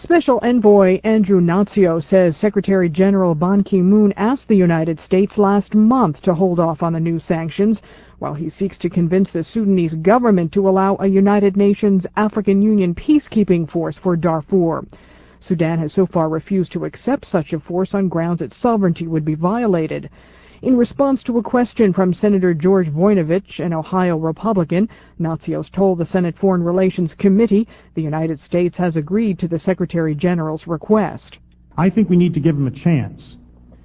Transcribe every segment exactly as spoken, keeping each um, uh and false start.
Special Envoy Andrew Natsio says Secretary General Ban Ki-moon asked the United States last month to hold off on the new sanctions, while he seeks to convince the Sudanese government to allow a United Nations African Union peacekeeping force for Darfur. Sudan has so far refused to accept such a force on grounds its sovereignty would be violated. In response to a question from Senator George Voinovich, an Ohio Republican, Natsios told the Senate Foreign Relations Committee the United States has agreed to the Secretary General's request. I think we need to give him a chance.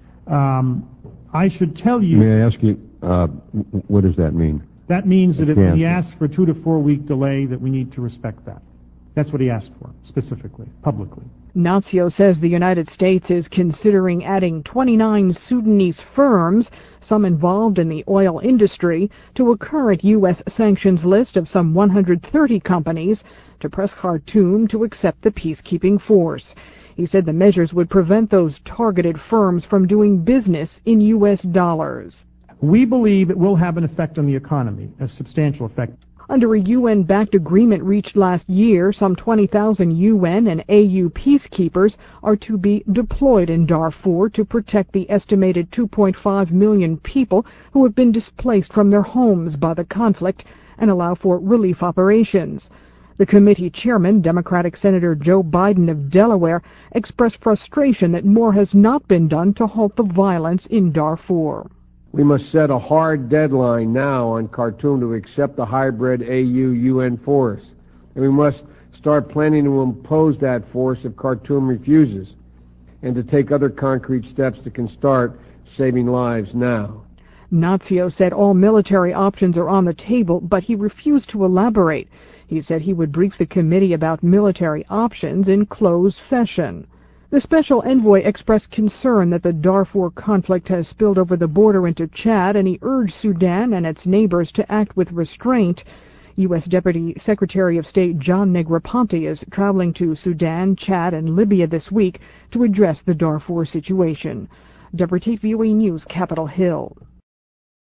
Um, I should tell you... May I ask you, uh, what does that mean? That means that if he asks for a two to four week delay, that we need to respect that. That's what he asked for, specifically, publicly. Natsio says the United States is considering adding twenty-nine Sudanese firms, some involved in the oil industry, to a current U S sanctions list of some one hundred thirty companies to press Khartoum to accept the peacekeeping force. He said the measures would prevent those targeted firms from doing business in U S dollars. We believe it will have an effect on the economy, a substantial effect. Under a U N-backed agreement reached last year, some twenty thousand U N and A U peacekeepers are to be deployed in Darfur to protect the estimated two point five million people who have been displaced from their homes by the conflict and allow for relief operations. The committee chairman, Democratic Senator Joe Biden of Delaware, expressed frustration that more has not been done to halt the violence in Darfur. We must set a hard deadline now on Khartoum to accept the hybrid A U U N force, and we must start planning to impose that force if Khartoum refuses, and to take other concrete steps that can start saving lives now. Natsio said all military options are on the table, but he refused to elaborate. He said he would brief the committee about military options in closed session. The special envoy expressed concern that the Darfur conflict has spilled over the border into Chad, and he urged Sudan and its neighbors to act with restraint. U S Deputy Secretary of State John Negroponte is traveling to Sudan, Chad, and Libya this week to address the Darfur situation. Deborah Tate, V O A News, Capitol Hill.